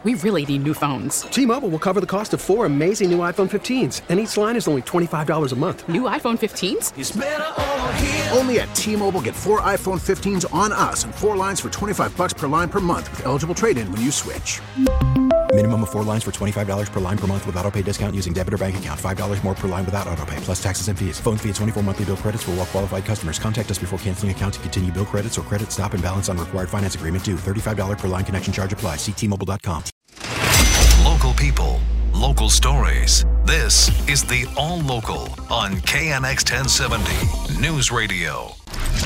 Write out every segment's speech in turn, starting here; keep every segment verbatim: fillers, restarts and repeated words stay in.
We really need new phones. T-Mobile will cover the cost of four amazing new iPhone fifteens, and each line is only twenty-five dollars a month. New iPhone fifteens? It's better over here. Only at T-Mobile, get four iPhone fifteens on us and four lines for twenty-five dollars per line per month with eligible trade-in when you switch. Minimum of four lines for twenty-five dollars per line per month with autopay discount using debit or bank account. five dollars more per line without autopay, plus taxes and fees. Phone fee at twenty-four monthly bill credits for well-qualified customers. Contact us before canceling account to continue bill credits or credit stop and balance on required finance agreement due. thirty-five dollars per line connection charge applies. See T Mobile dot com. Local people, local stories. This is the All Local on K N X ten seventy News Radio.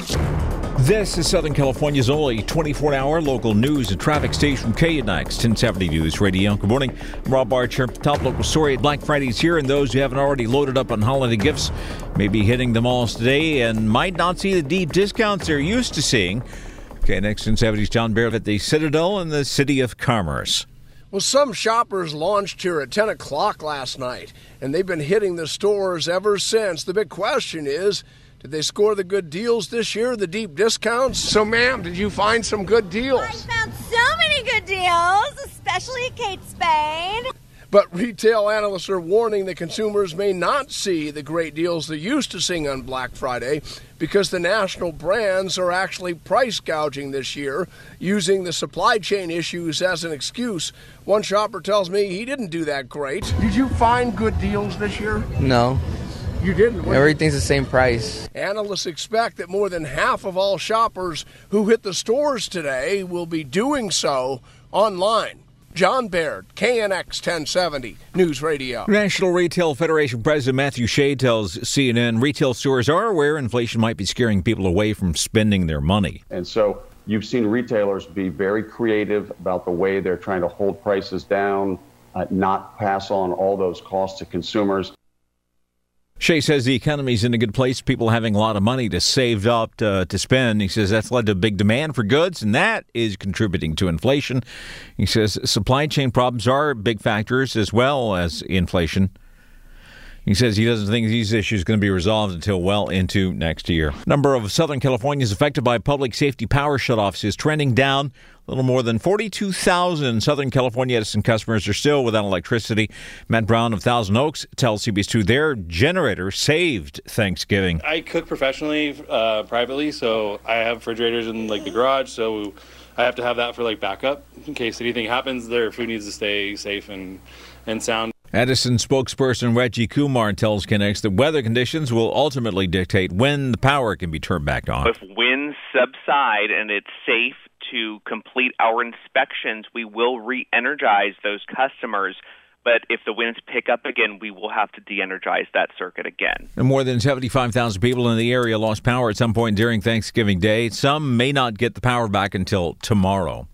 This is Southern California's only twenty-four hour local news and traffic station, K N X ten seventy News Radio. Good morning. I'm Rob Archer. Top local story. Black Friday's here, and those who haven't already loaded up on holiday gifts may be hitting the malls today and might not see the deep discounts they're used to seeing. K N X ten seventy's John Barrett at the Citadel in the City of Commerce. Well, some shoppers launched here at ten o'clock last night, and they've been hitting the stores ever since. The big question is, did they score the good deals this year, the deep discounts? So, ma'am, did you find some good deals? I found so many good deals, especially at Kate Spade. But retail analysts are warning that consumers may not see the great deals they're used to seeing on Black Friday because the national brands are actually price gouging this year, using the supply chain issues as an excuse. One shopper tells me he didn't do that great. Did you find good deals this year? No. You didn't? What Everything's the same price. Analysts expect that more than half of all shoppers who hit the stores today will be doing so online. John Baird, K N X ten seventy News Radio. National Retail Federation President Matthew Shea tells C N N retail stores are aware inflation might be scaring people away from spending their money. And so you've seen retailers be very creative about the way they're trying to hold prices down, uh, not pass on all those costs to consumers. Shea says the economy's in a good place, people having a lot of money to save up to, to spend. He says that's led to big demand for goods, and that is contributing to inflation. He says supply chain problems are big factors as well as inflation. He says he doesn't think these issues are going to be resolved until well into next year. Number of Southern Californians affected by public safety power shutoffs is trending down. A little more than forty-two thousand Southern California Edison customers are still without electricity. Matt Brown of Thousand Oaks tells C B S two their generator saved Thanksgiving. I cook professionally, uh, privately, so I have refrigerators in like the garage, so I have to have that for like backup in case anything happens. Their food needs to stay safe and, and sound. Edison spokesperson Reggie Kumar tells K N X that weather conditions will ultimately dictate when the power can be turned back on. If winds subside and it's safe to complete our inspections, we will re-energize those customers. But if the winds pick up again, we will have to de-energize that circuit again. And more than seventy-five thousand people in the area lost power at some point during Thanksgiving Day. Some may not get the power back until tomorrow.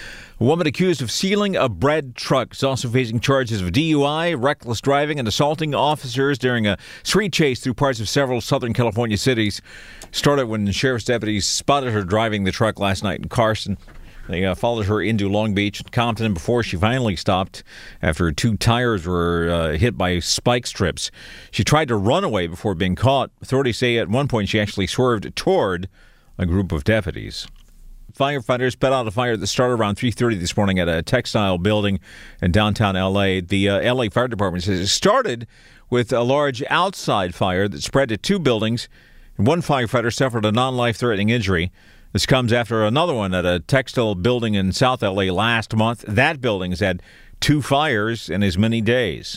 A woman accused of stealing a bread truck is also facing charges of D U I, reckless driving, and assaulting officers during a street chase through parts of several Southern California cities. Started when sheriff's deputies spotted her driving the truck last night in Carson. They uh, followed her into Long Beach and Compton before she finally stopped after two tires were uh, hit by spike strips. She tried to run away before being caught. Authorities say at one point she actually swerved toward a group of deputies. Firefighters put out a fire that started around three thirty this morning at a textile building in downtown L A. The uh, L A Fire Department says it started with a large outside fire that spread to two buildings. And one firefighter suffered a non-life-threatening injury. This comes after another one at a textile building in South L A last month. That building has had two fires in as many days.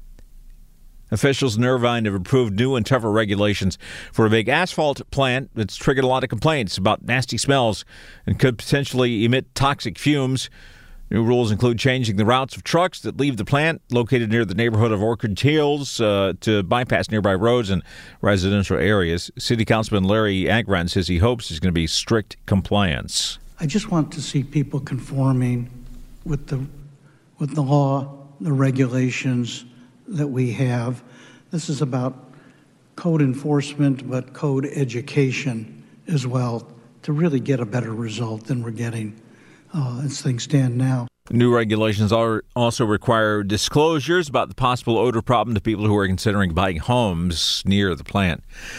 Officials in Irvine have approved new and tougher regulations for a big asphalt plant that's triggered a lot of complaints about nasty smells and could potentially emit toxic fumes. New rules include changing the routes of trucks that leave the plant located near the neighborhood of Orchard Hills uh, to bypass nearby roads and residential areas. City Councilman Larry Agran says he hopes there's going to be strict compliance. I just want to see people conforming with the with the law, the regulations that we have. This is about code enforcement, but code education as well, to really get a better result than we're getting uh, as things stand now. New regulations are also require disclosures about the possible odor problem to people who are considering buying homes near the plant.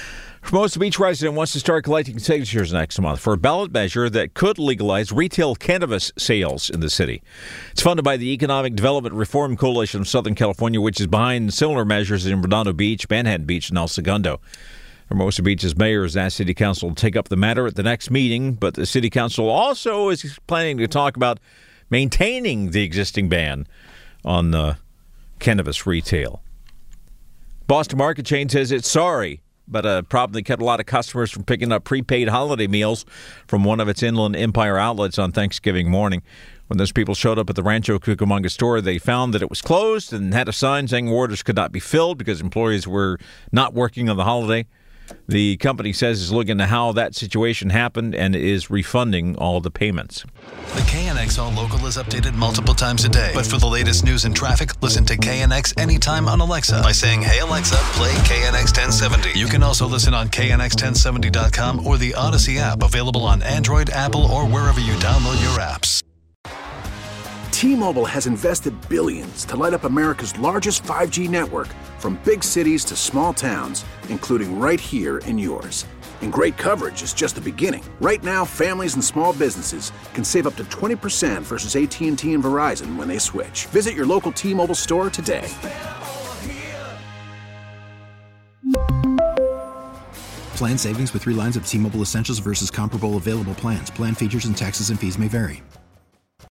Hermosa Beach resident wants to start collecting signatures next month for a ballot measure that could legalize retail cannabis sales in the city. It's funded by the Economic Development Reform Coalition of Southern California, which is behind similar measures in Redondo Beach, Manhattan Beach, and El Segundo. Hermosa Beach's mayor has asked City Council to take up the matter at the next meeting, but the City Council also is planning to talk about maintaining the existing ban on uh, cannabis retail. Boston Market Chain says it's sorry, but a problem that kept a lot of customers from picking up prepaid holiday meals from one of its Inland Empire outlets on Thanksgiving morning. When those people showed up at the Rancho Cucamonga store, they found that it was closed and had a sign saying orders could not be filled because employees were not working on the holiday. The company says it's looking into how that situation happened and is refunding all the payments. The K N X All Local is updated multiple times a day. But for the latest news and traffic, listen to K N X anytime on Alexa by saying, "Hey Alexa, play K N X ten seventy." You can also listen on K N X ten seventy dot com or the Odyssey app, available on Android, Apple, or wherever you download your apps. T-Mobile has invested billions to light up America's largest five G network, from big cities to small towns, including right here in yours. And great coverage is just the beginning. Right now, families and small businesses can save up to twenty percent versus A T and T and Verizon when they switch. Visit your local T-Mobile store today. Plan savings with three lines of T-Mobile Essentials versus comparable available plans. Plan features and taxes and fees may vary.